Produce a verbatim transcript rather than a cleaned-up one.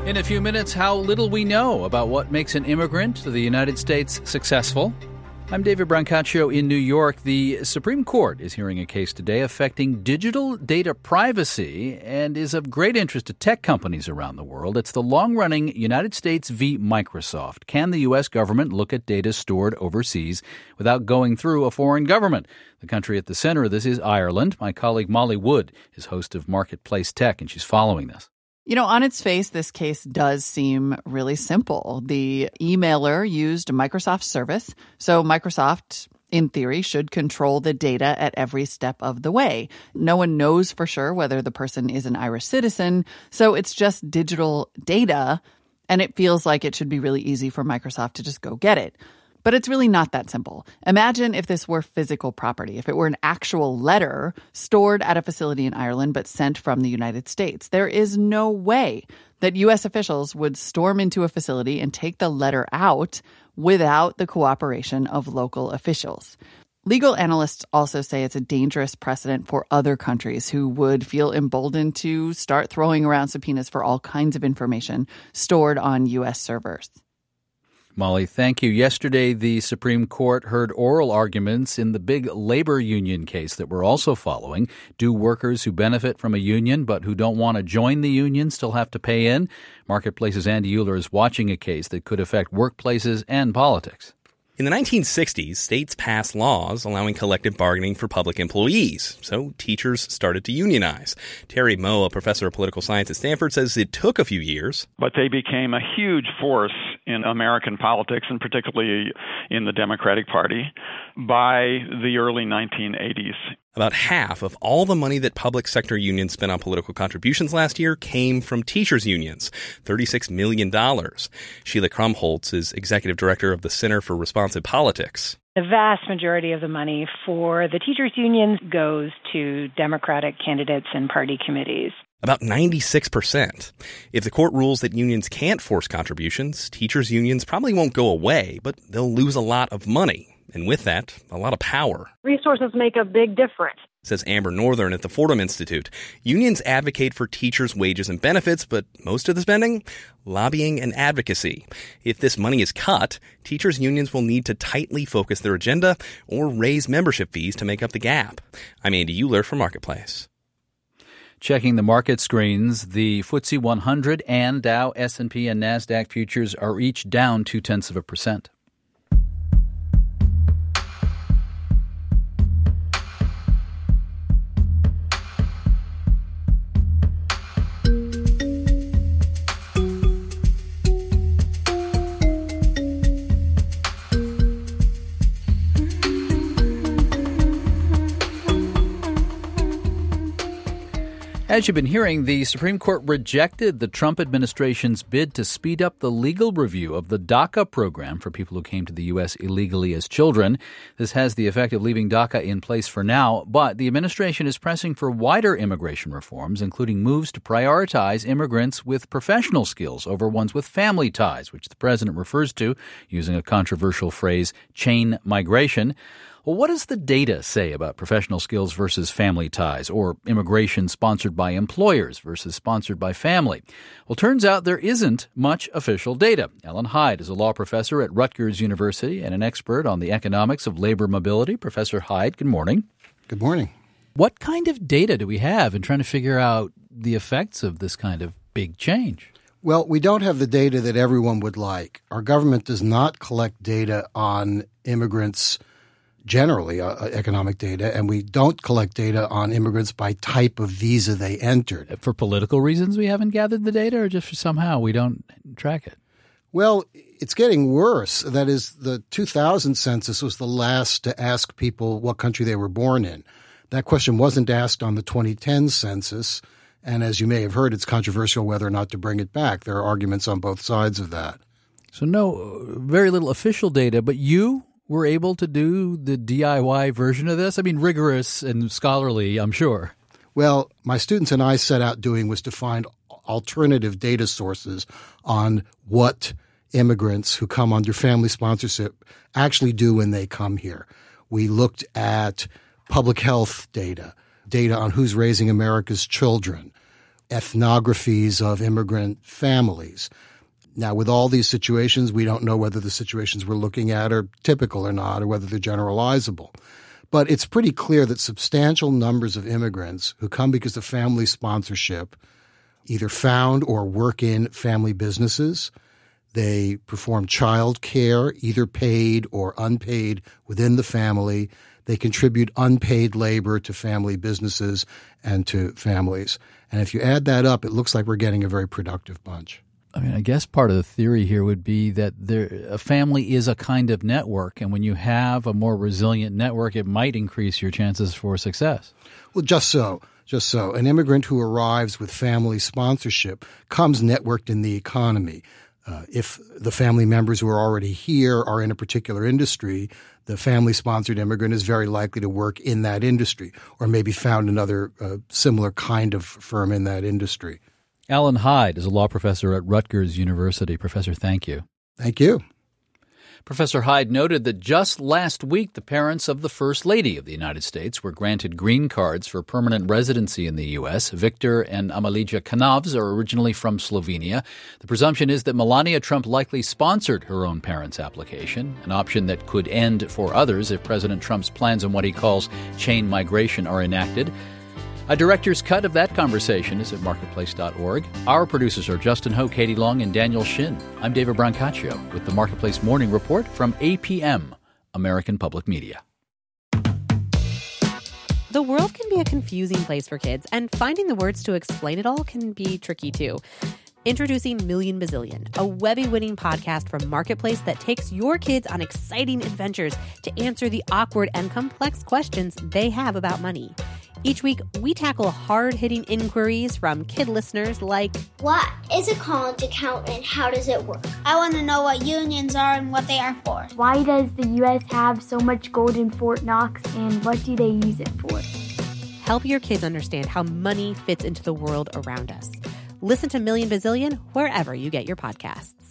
In a few minutes, how little we know about what makes an immigrant to the United States successful. I'm David Brancaccio in New York. The Supreme Court is hearing a case today affecting digital data privacy and is of great interest to tech companies around the world. It's the long-running United States v. Microsoft. Can the U S government look at data stored overseas without going through a foreign government? The country at the center of this is Ireland. My colleague Molly Wood is host of Marketplace Tech, and she's following this. You know, on its face, this case does seem really simple. The emailer used a Microsoft service, so Microsoft, in theory, should control the data at every step of the way. No one knows for sure whether the person is an Irish citizen, so it's just digital data, and it feels like it should be really easy for Microsoft to just go get it. But it's really not that simple. Imagine if this were physical property, if it were an actual letter stored at a facility in Ireland but sent from the United States. There is no way that U S officials would storm into a facility and take the letter out without the cooperation of local officials. Legal analysts also say it's a dangerous precedent for other countries who would feel emboldened to start throwing around subpoenas for all kinds of information stored on U S servers. Molly, thank you. Yesterday, the Supreme Court heard oral arguments in the big labor union case that we're also following. Do workers who benefit from a union but who don't want to join the union still have to pay in? Marketplace's Andy Euler is watching a case that could affect workplaces and politics. In the nineteen sixties, states passed laws allowing collective bargaining for public employees, so teachers started to unionize. Terry Moe, a professor of political science at Stanford, says it took a few years. But they became a huge force in American politics, and particularly in the Democratic Party, by the early nineteen eighties. About half of all the money that public sector unions spent on political contributions last year came from teachers' unions, thirty-six million dollars. Sheila Krumholtz is executive director of the Center for Responsive Politics. The vast majority of the money for the teachers' unions goes to Democratic candidates and party committees. About ninety-six percent. If the court rules that unions can't force contributions, teachers' unions probably won't go away, but they'll lose a lot of money. And with that, a lot of power. Resources make a big difference, says Amber Northern at the Fordham Institute. Unions advocate for teachers' wages and benefits, but most of the spending? Lobbying and advocacy. If this money is cut, teachers' unions will need to tightly focus their agenda or raise membership fees to make up the gap. I'm Andy Euler for Marketplace. Checking the market screens, the F T S E one hundred and Dow, S and P, and NASDAQ futures are each down two-tenths of a percent. As you've been hearing, the Supreme Court rejected the Trump administration's bid to speed up the legal review of the DACA program for people who came to the U S illegally as children. This has the effect of leaving DACA in place for now, but the administration is pressing for wider immigration reforms, including moves to prioritize immigrants with professional skills over ones with family ties, which the president refers to, using a controversial phrase, chain migration. Well, what does the data say about professional skills versus family ties, or immigration sponsored by employers versus sponsored by family? Well, turns out there isn't much official data. Ellen Hyde is a law professor at Rutgers University and an expert on the economics of labor mobility. Professor Hyde, good morning. Good morning. What kind of data do we have in trying to figure out the effects of this kind of big change? Well, we don't have the data that everyone would like. Our government does not collect data on immigrants generally, uh, economic data, and we don't collect data on immigrants by type of visa they entered. For political reasons we haven't gathered the data, or just for somehow we don't track it? Well, it's getting worse. That is, the two thousand census was the last to ask people what country they were born in. That question wasn't asked on the twenty ten census, and as you may have heard, it's controversial whether or not to bring it back. There are arguments on both sides of that. So no, very little official data, but you were able to do the D I Y version of this? I mean, rigorous and scholarly, I'm sure. Well, my students and I set out doing was to find alternative data sources on what immigrants who come under family sponsorship actually do when they come here. We looked at public health data, data on who's raising America's children. ethnographies of immigrant families. Now, with all these situations, we don't know whether the situations we're looking at are typical or not, or whether they're generalizable. But it's pretty clear that substantial numbers of immigrants who come because of family sponsorship either found or work in family businesses. They perform child care, either paid or unpaid, within the family. They contribute unpaid labor to family businesses and to families. And if you add that up, it looks like we're getting a very productive bunch. I mean, I guess part of the theory here would be that there, a family is a kind of network, and when you have a more resilient network, it might increase your chances for success. Well, just so. Just so. An immigrant who arrives with family sponsorship comes networked in the economy. Uh, if the family members who are already here are in a particular industry, the family-sponsored immigrant is very likely to work in that industry or maybe found another uh, similar kind of firm in that industry. Alan Hyde is a law professor at Rutgers University. Professor, thank you. Thank you. Professor Hyde noted that just last week, the parents of the First Lady of the United States were granted green cards for permanent residency in the U S. Victor and Amalija Kanavs are originally from Slovenia. The presumption is that Melania Trump likely sponsored her own parents' application, an option that could end for others if President Trump's plans on what he calls chain migration are enacted. A director's cut of that conversation is at marketplace dot org. Our producers are Justin Ho, Katie Long, and Daniel Shin. I'm David Brancaccio with the Marketplace Morning Report from A P M, American Public Media. The world can be a confusing place for kids, and finding the words to explain it all can be tricky too. Introducing Million Bazillion, a Webby-winning podcast from Marketplace that takes your kids on exciting adventures to answer the awkward and complex questions they have about money. Each week, we tackle hard-hitting inquiries from kid listeners like, what is a college account and how does it work? I want to know what unions are and what they are for. Why does the U S have so much gold in Fort Knox and what do they use it for? Help your kids understand how money fits into the world around us. Listen to Million Bazillion wherever you get your podcasts.